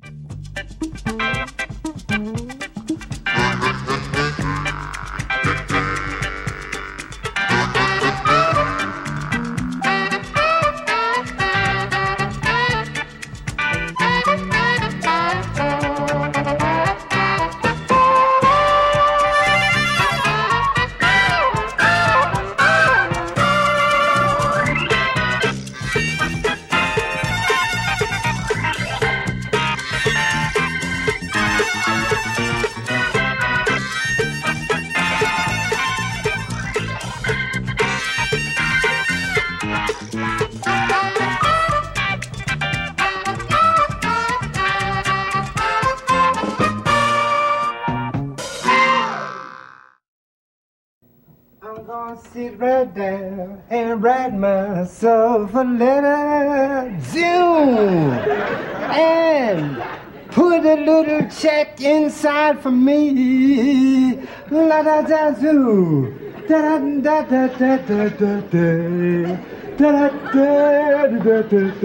Sit right down and write myself a letter, Zoom, and put a little check inside for me. La da da zoo, da da da da da da da da da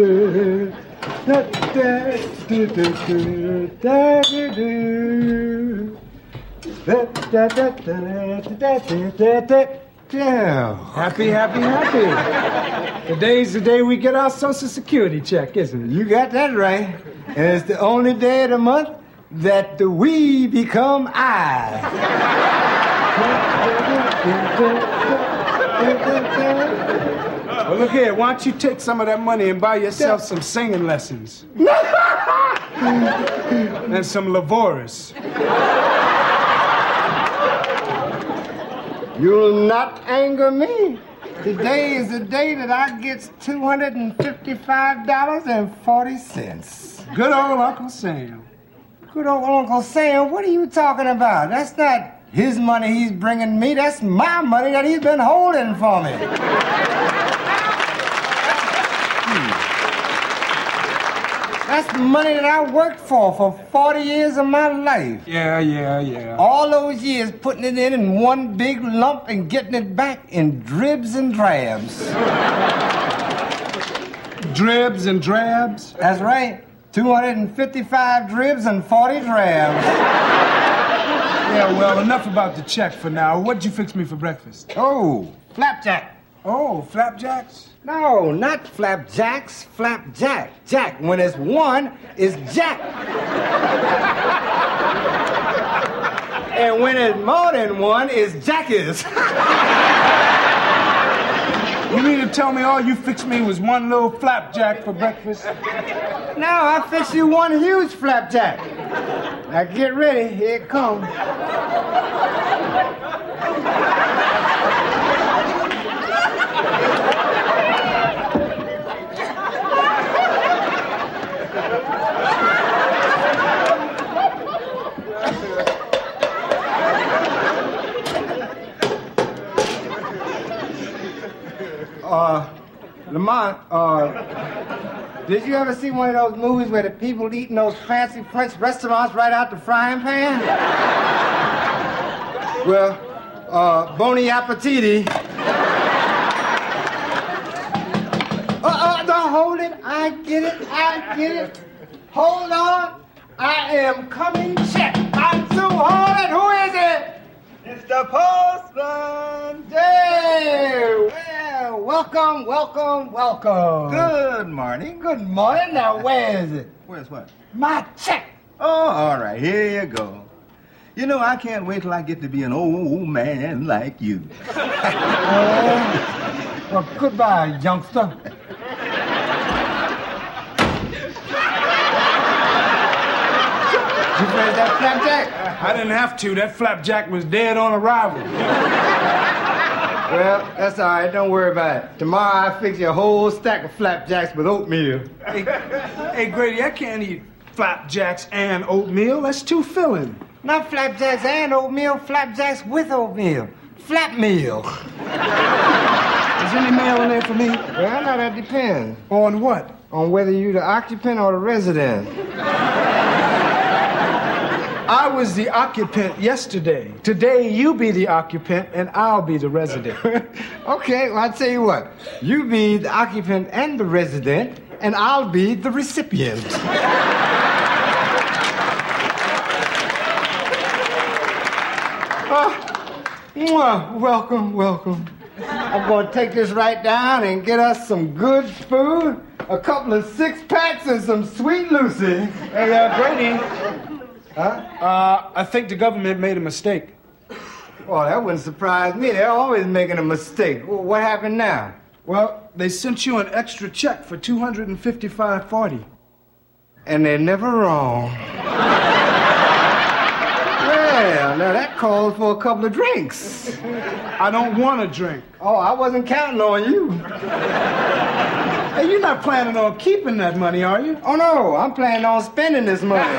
da da da da. Yeah. Happy. Today's the day we get our Social Security check, isn't it? You got that right. And it's the only day of the month that the we become I. Well, look here. Why don't you take some of that money and buy yourself some singing lessons? And some Lavoris. You'll not anger me. Today is the day that I get $255.40. Good old Uncle Sam. Good old Uncle Sam, what are you talking about? That's not his money he's bringing me. That's my money that he's been holding for me. That's the money that I worked for 40 years of my life. Yeah. All those years putting it in one big lump and getting it back in dribs and drabs. Dribs and drabs? That's right. 255 dribs and 40 drabs. Yeah, well, enough about the check for now. What'd you fix me for breakfast? Oh, flapjack. Oh, flapjacks? No, not flapjacks, flapjack. Jack, when it's one, is Jack. And when it's more than one, is Jackers. You mean to tell me all you fixed me was one little flapjack for breakfast? No, I fixed you one huge flapjack. Now get ready, here it comes. Lamont, did you ever see one of those movies where the people eating those fancy French restaurants right out the frying pan? Well, Boni Appetiti. Don't hold it. I get it. Hold on. I am coming check. I'm too hard. Who is it? It's the postman. Hey, well, welcome. Good morning. Good morning. Now, where is it? Where's what? My check. Oh, all right. Here you go. You know, I can't wait till I get to be an old man like you. Well, goodbye, youngster. You raised that flapjack? I didn't have to. That flapjack was dead on arrival. Well, that's all right. Don't worry about it. Tomorrow I'll fix you a whole stack of flapjacks with oatmeal. Hey, Grady, I can't eat flapjacks and oatmeal. That's too filling. Not flapjacks and oatmeal, flapjacks with oatmeal. Flap meal. Is any mail in there for me? Well, now that depends. On what? On whether you're the occupant or the resident. I was the occupant yesterday. Today, you be the occupant, and I'll be the resident. Okay, well, I'll tell you what. You be the occupant and the resident, and I'll be the recipient. Welcome, welcome. I'm going to take this right down and get us some good food, a couple of six-packs, and some Sweet Lucy. Hey, Grady. I think the government made a mistake. Well, that wouldn't surprise me. They're always making a mistake. Well, what happened now? Well, they sent you an extra check for $255.40. And they're never wrong. Well, now that calls for a couple of drinks. I don't want a drink. Oh, I wasn't counting on you. Hey, you're not planning on keeping that money, are you? Oh, no, I'm planning on spending this money.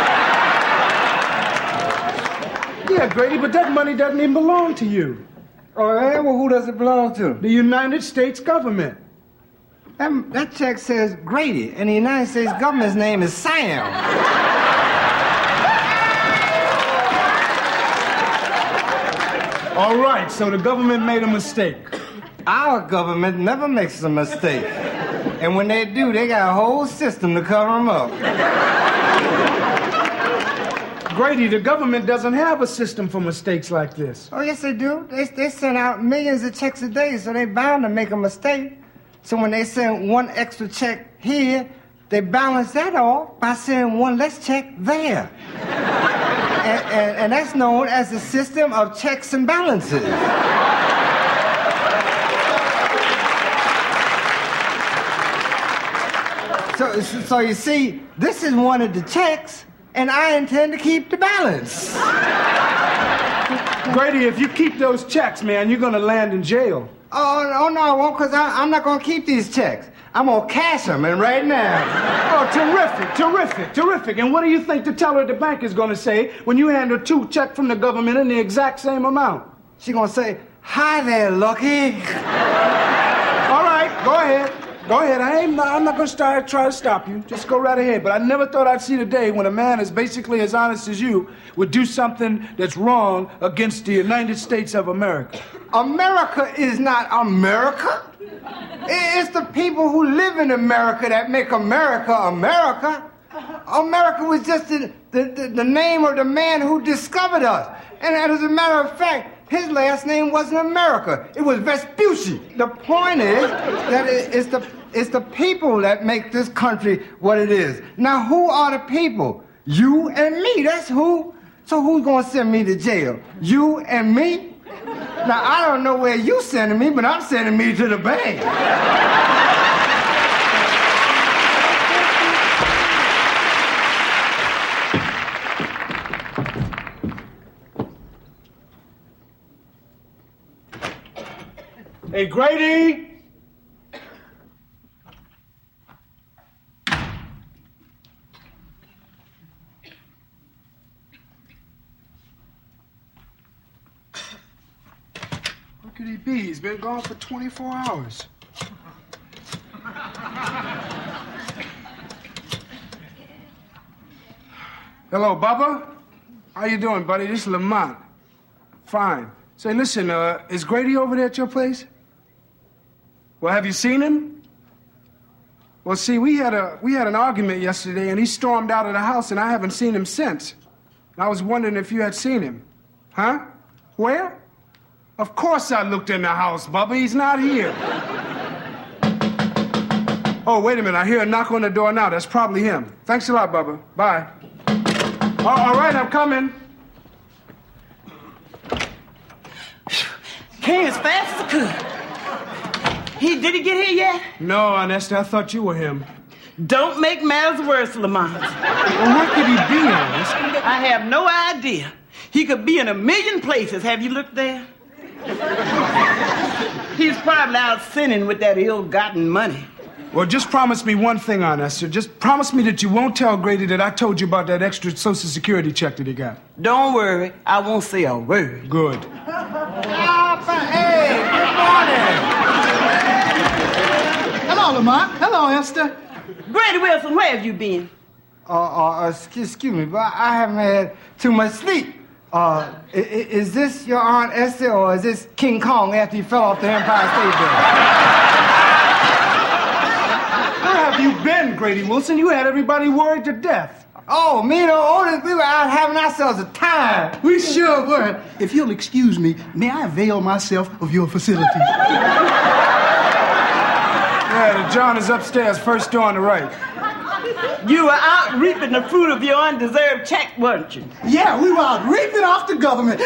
Yeah, Grady, but that money doesn't even belong to you. Oh, yeah? Well, who does it belong to? The United States government. That check says Grady, and the United States government's name is Sam. All right, so the government made a mistake. Our government never makes a mistake. And when they do, they got a whole system to cover them up. Grady, the government doesn't have a system for mistakes like this. Oh, yes, they do. They send out millions of checks a day, so they're bound to make a mistake. So when they send one extra check here, they balance that off by sending one less check there. and that's known as the system of checks and balances. So you see, this is one of the checks, and I intend to keep the balance. Grady, if you keep those checks, man, you're gonna land in jail. Oh no, I won't, because I'm not gonna keep these checks. I'm gonna cash them, and right now. Oh, terrific. And what do you think the teller at the bank is gonna say when you hand her two checks from the government in the exact same amount? She's gonna say, "Hi there, Lucky." All right, go ahead. I'm not going to try to stop you. Just go right ahead. But I never thought I'd see the day when a man as basically as honest as you would do something that's wrong against the United States of America. America is not America. It's the people who live in America that make America America. America was just the name of the man who discovered us. And as a matter of fact, his last name wasn't America. It was Vespucci. The point is that it's the people that make this country what it is. Now, who are the people? You and me. That's who. So who's going to send me to jail? You and me? Now, I don't know where you sending me, but I'm sending me to the bank. Hey, Grady! Where could he be? He's been gone for 24 hours. Hello, Bubba? How you doing, buddy? This is Lamont. Fine. Say, listen, is Grady over there at your place? Well, have you seen him? Well, see, we had an argument yesterday, and he stormed out of the house, and I haven't seen him since. And I was wondering if you had seen him. Huh? Where? Of course I looked in the house, Bubba. He's not here. Oh, wait a minute. I hear a knock on the door now. That's probably him. Thanks a lot, Bubba. Bye. All right, I'm coming. Came as fast as I could. Did he get here yet? No, Ernest, I thought you were him. Don't make matters worse, Lamont. Well, where could he be, Ernest? I have no idea. He could be in a million places. Have you looked there? He's probably out sinning with that ill-gotten money. Well, just promise me one thing, Ernest. Just promise me that you won't tell Grady that I told you about that extra Social Security check that he got. Don't worry. I won't say a word. Good. Hey, good morning. Hello, Lamont. Hello, Esther. Grady Wilson, where have you been? Excuse me, but I haven't had too much sleep. Is this your Aunt Esther, or is this King Kong after he fell off the Empire State Building? Where have you been, Grady Wilson? You had everybody worried to death. Oh, me and Otis, we were out having ourselves a time. We sure were. If you'll excuse me, may I avail myself of your facilities? Yeah, the John is upstairs, first door on the right. You were out reaping the fruit of your undeserved check, weren't you? Yeah, we were out reaping off the government.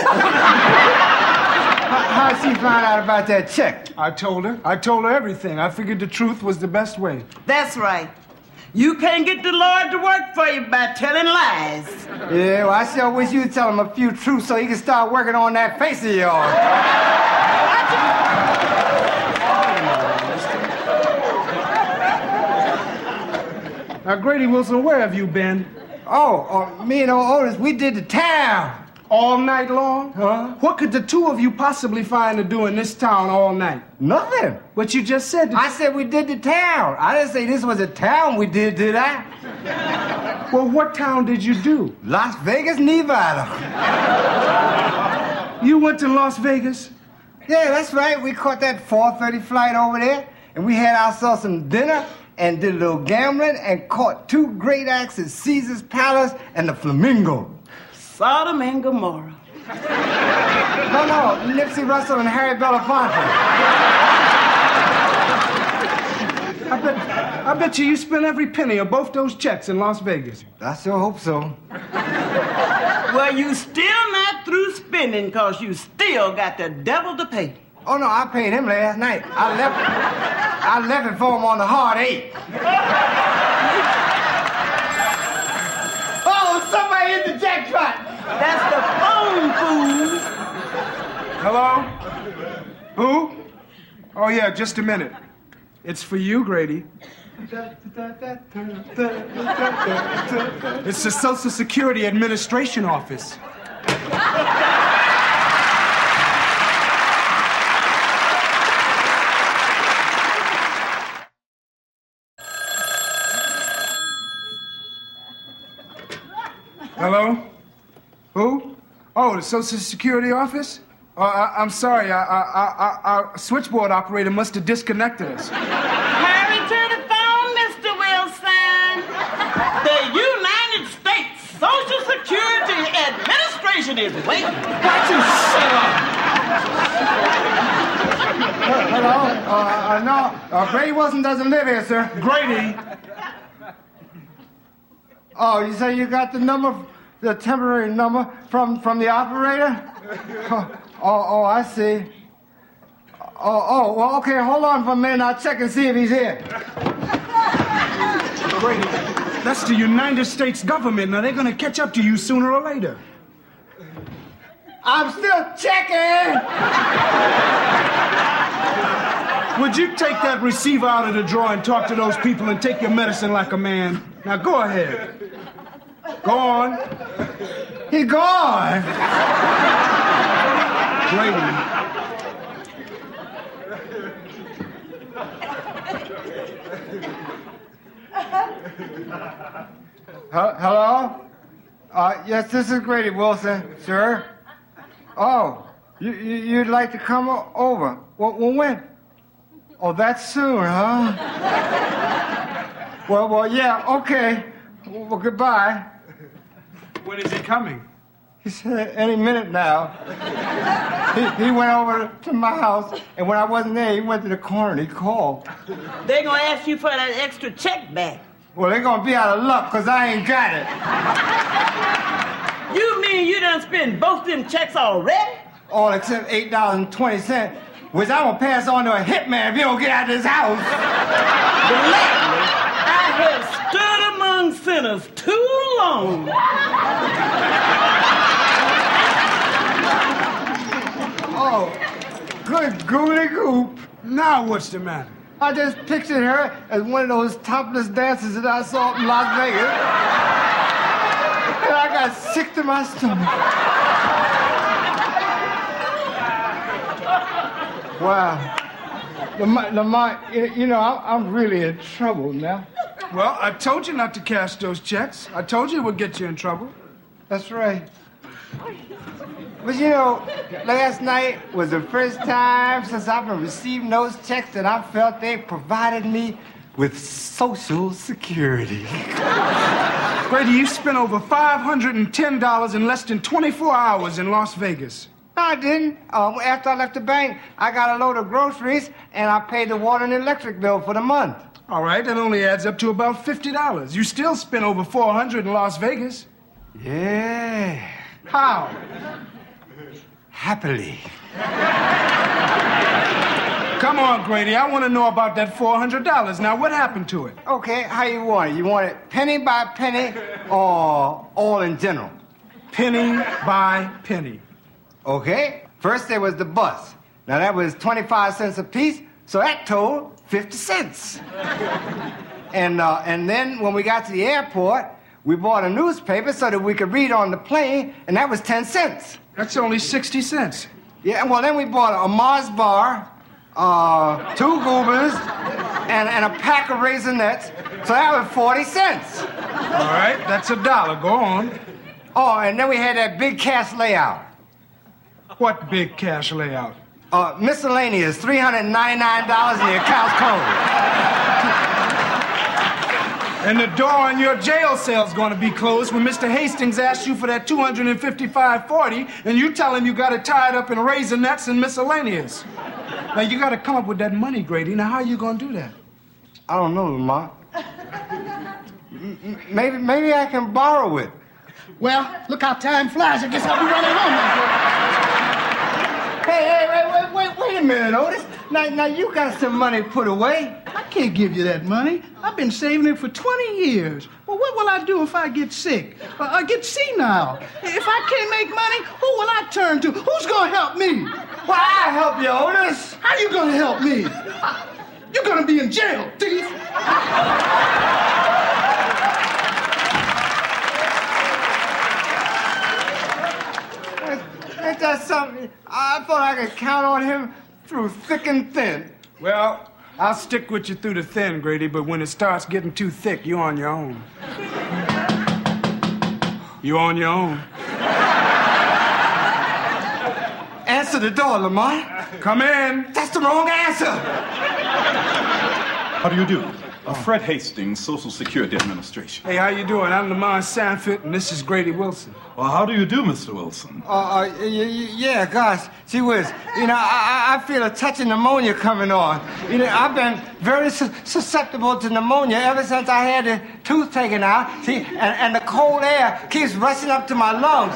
How'd she find out about that check? I told her everything. I figured the truth was the best way. That's right. You can't get the Lord to work for you by telling lies. Yeah, well, I sure wish you'd tell him a few truths so he can start working on that face of yours. Now, Grady Wilson, where have you been? Me and Otis, we did the town. All night long? Huh? What could the two of you possibly find to do in this town all night? Nothing. But you just said I said we did the town. I didn't say this was a town we did I? Well, what town did you do? Las Vegas, Nevada. You went to Las Vegas? Yeah, that's right. We caught that 4:30 flight over there, and we had ourselves some dinner and did a little gambling and caught 2 great acts at Caesar's Palace and the Flamingo. Sodom and Gomorrah. No, Nipsey Russell and Harry Belafonte. I bet you spent every penny of both those checks in Las Vegas. I sure hope so. Well, you still not through spending because you still got the devil to pay. Oh, no, I paid him last night. I left it for him on the hard 8. Oh, somebody hit the jackpot. That's the phone, fool. Hello? Who? Oh, yeah, just a minute. It's for you, Grady. It's the Social Security Administration office. Hello? Who? Oh, the Social Security office? I'm sorry. Our switchboard operator must have disconnected us. Hurry to the phone, Mr. Wilson. The United States Social Security Administration is waiting. Why you shut up? Hello? No, Grady Wilson doesn't live here, sir. Grady! Oh, you say you got the number, the temporary number from the operator? Oh, I see. Well, okay, hold on for a minute. I'll check and see if he's here. Grady, that's the United States government. Now, they're going to catch up to you sooner or later. I'm still checking. Would you take that receiver out of the drawer and talk to those people and take your medicine like a man? Now, go ahead. Go on. He gone. Grady. Hello? Yes, this is Grady Wilson, sir. Oh, you'd like to come over? Well, when? Oh, that's soon, huh? Well, yeah, okay. Well, goodbye. When is he coming? He said any minute now. He went over to my house, and when I wasn't there, he went to the corner and he called. They're going to ask you for that extra check back. Well, they're going to be out of luck because I ain't got it. You mean you done spent both them checks already? All except $8.20, which I'm going to pass on to a hitman if you don't get out of this house. Believe me, I have stood among sinners too long. Oh, good gooly goop. Now what's the matter? I just pictured her as one of those topless dancers that I saw in Las Vegas. And I got sick to my stomach. Wow. Lamont, you know, I'm really in trouble now. Well, I told you not to cash those checks. I told you it would get you in trouble. That's right. But you know, last night was the first time since I've been receiving those checks that I felt they provided me with Social Security. Grady, you spent over $510 in less than 24 hours in Las Vegas. No, I didn't. After I left the bank, I got a load of groceries, and I paid the water and electric bill for the month. All right, that only adds up to about $50. You still spent over $400 in Las Vegas. Yeah. How? Happily. Come on, Grady, I want to know about that $400. Now, what happened to it? Okay, how you want it? You want it penny by penny or all in general? Penny by penny. Okay. First there was the bus. Now that was 25 cents a piece, so that totaled 50 cents. And then when we got to the airport, we bought a newspaper so that we could read on the plane, and that was 10 cents. That's only 60 cents. Yeah, well then we bought a Mars bar, 2 goobers, and a pack of Raisinets, so that was 40 cents. All right, that's $1. Go on. Oh, and then we had that big cash layout. What big cash layout? Miscellaneous, $399 and the account's closed. And the door on your jail cell's gonna be closed when Mr. Hastings asks you for that $255.40 and you tell him you got it tied up in Raisinets and miscellaneous. Now, you gotta come up with that money, Grady. Now, how you gonna do that? I don't know, Lamont. Maybe I can borrow it. Well, look how time flies. I guess I'll be running home now. Hey, wait a minute, Otis. Now you got some money put away. I can't give you that money. I've been saving it for 20 years. Well, what will I do if I get sick? I get senile. If I can't make money, who will I turn to? Who's going to help me? Well, I'll help you, Otis. How you going to help me? You're going to be in jail, thief. Ain't that something? I thought I could count on him through thick and thin. Well, I'll stick with you through the thin, Grady, but when it starts getting too thick, you're on your own. You're on your own. Answer the door, Lamont. Come in. That's the wrong answer. How do you do? Fred Hastings, Social Security Administration. Hey, how you doing? I'm Lamont Sanford, and this is Grady Wilson. Well, how do you do, Mr. Wilson? Yeah, gosh, gee whiz. You know, I feel a touch of pneumonia coming on. You know, I've been very susceptible to pneumonia ever since I had the tooth taken out. See, and the cold air keeps rushing up to my lungs.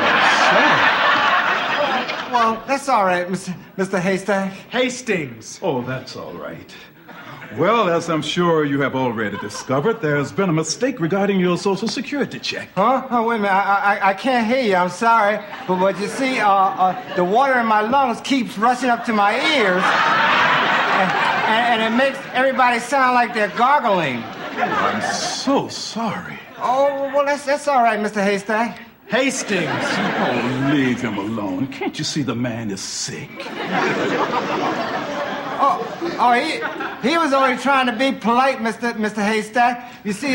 Well, that's all right, Mr. Haystack. Hastings. Oh, that's all right. Well, as I'm sure you have already discovered, there's been a mistake regarding your Social Security check. Huh? Oh, wait a minute. I can't hear you. I'm sorry. But you see, the water in my lungs keeps rushing up to my ears. And it makes everybody sound like they're gargling. I'm so sorry. Oh, well, that's all right, Mr. Haystack. Hastings. Oh, leave him alone. Can't you see the man is sick? Oh, he was only trying to be polite, Mr. Haystack. You see,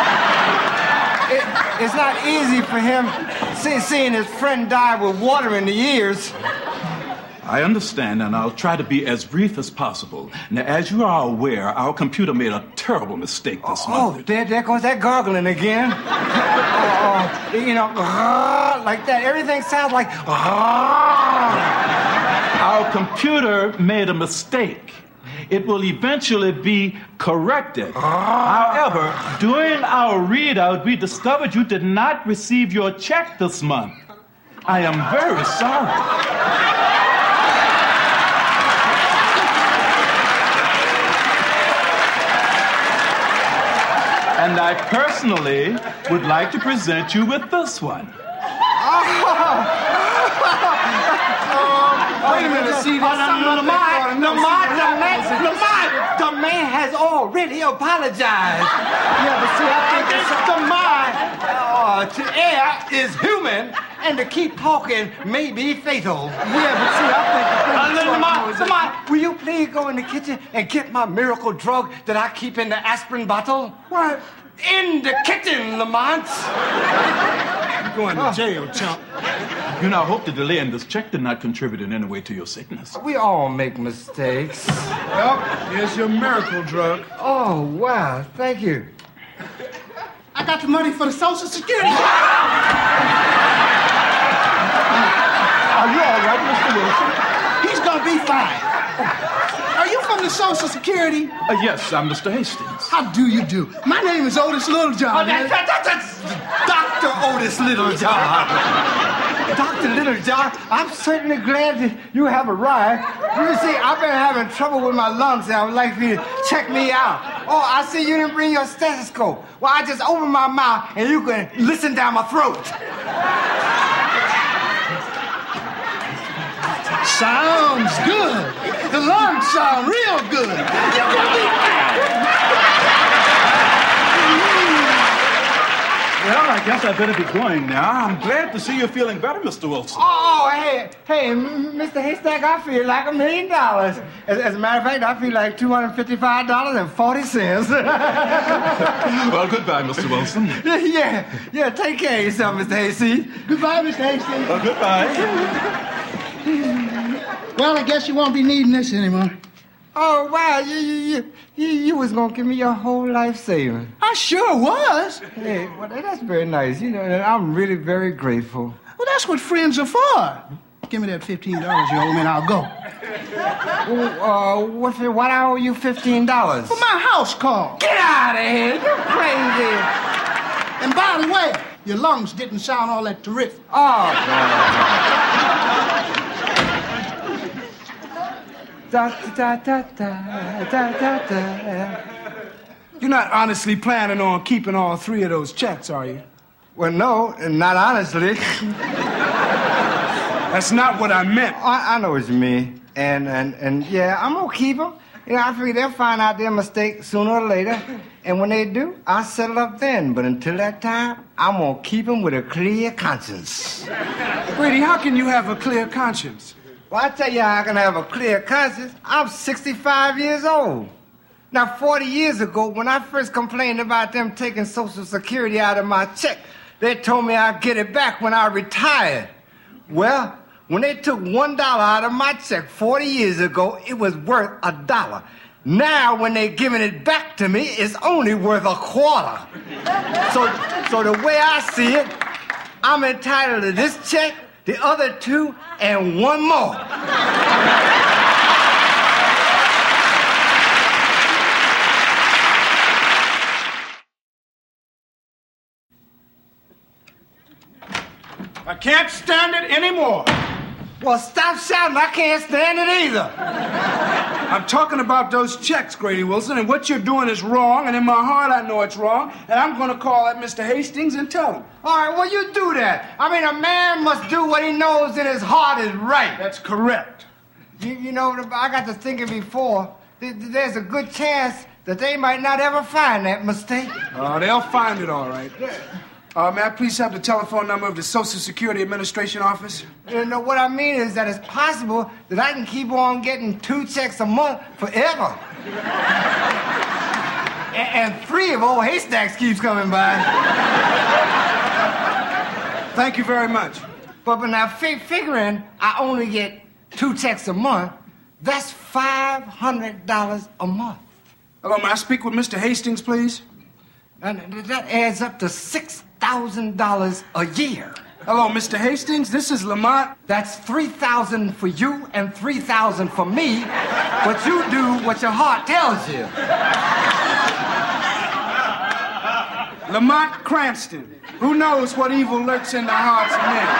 it's not easy for him seeing his friend die with water in the ears. I understand, and I'll try to be as brief as possible. Now, as you are aware, our computer made a terrible mistake this month. Oh, there goes that gargling again. You know, like that. Everything sounds like... Our computer made a mistake. It will eventually be corrected. However, during our readout, we discovered you did not receive your check this month. I am very sorry. And I personally would like to present you with this one. Wait a minute, see, the man has already apologized. Yeah, but see, I think to err is human, and to keep talking may be fatal. Yeah, but see, I think... Lamont, will you please go in the kitchen and get my miracle drug that I keep in the aspirin bottle? What? In the kitchen, Lamont. You're going to jail, chump. You know, I hope the delay in this check did not contribute in any way to your sickness. We all make mistakes. Well, here's your miracle drug. Oh, wow. Thank you. I got the money for the Social Security. Are you all right, Mr. Wilson? He's gonna be fine. Are you from the Social Security? Yes, I'm Mr. Hastings. How do you do? My name is Otis Littlejohn. That's Dr. Otis Littlejohn. Dr. Littlejohn, I'm certainly glad that you have arrived. You see, I've been having trouble with my lungs, and I would like for you to check me out. Oh, I see you didn't bring your stethoscope. Well, I just open my mouth, and you can listen down my throat. Sounds good. The lungs sound real good. You're gonna be fine. Well, I guess I better be going now. I'm glad to see you're feeling better, Mr. Wilson. Oh, hey, Mr. Haystack, I feel like $1 million. As a matter of fact, I feel like $255.40. Well, goodbye, Mr. Wilson. Yeah, take care of yourself, Mr. Hayseed. Goodbye, Mr. Hastings. Goodbye. Well, I guess you won't be needing this anymore. Oh, wow, you was gonna give me your whole life savings. I sure was. Hey, well, that's very nice, you know, and I'm really very grateful. Well, that's what friends are for. Give me that $15 you owe me and I'll go. Why I owe you $15? For my house call. Get out of here, you're crazy. And by the way, your lungs didn't sound all that terrific. Oh, da, da, da, da, da, da, da. You're not honestly planning on keeping all 3 of those checks, are you? Well, no, not honestly. That's not what I meant. I know what you mean. And yeah, I'm gonna keep them. You know, I figure they'll find out their mistake sooner or later. And when they do, I'll settle up then. But until that time, I'm gonna keep them with a clear conscience. Grady, how can you have a clear conscience? Well, I tell you how I can have a clear conscience. I'm 65 years old. Now, 40 years ago, when I first complained about them taking Social Security out of my check, they told me I'd get it back when I retired. Well, when they took $1 out of my check 40 years ago, it was worth $1. Now, when they're giving it back to me, it's only worth $0.25. So the way I see it, I'm entitled to this check, the other 2, and 1 more. I can't stand it anymore. Well, stop shouting. I can't stand it either. I'm talking about those checks, Grady Wilson, and what you're doing is wrong, and in my heart I know it's wrong, and I'm going to call that Mr. Hastings and tell him. All right, well, you do that. I mean, a man must do what he knows in his heart is right. That's correct. You know, I got to thinking before, there's a good chance that they might not ever find that mistake. Oh, they'll find it all right. May I please have the telephone number of the Social Security Administration office? You know, what I mean is that it's possible that I can keep on getting 2 checks a month forever. and 3 of old Haystacks keeps coming by. Thank you very much. But now, figuring I only get 2 checks a month, that's $500 a month. Hello, may I speak with Mr. Hastings, please? And that adds up to $6,000 a year. Hello, Mr. Hastings. This is Lamont. That's $3,000 for you and $3,000 for me, but you do what your heart tells you. Lamont Cranston. Who knows what evil lurks in the hearts of men?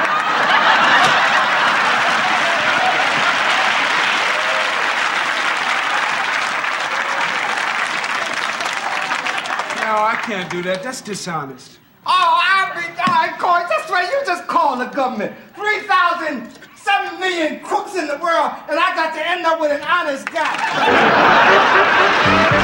No, I can't do that. That's dishonest. Oh, I call it. That's right. You just call the government. 7 million crooks in the world, and I got to end up with an honest guy.